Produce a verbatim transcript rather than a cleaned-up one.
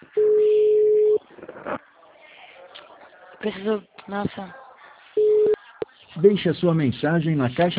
Preciso... Nossa. Deixe a sua mensagem na caixa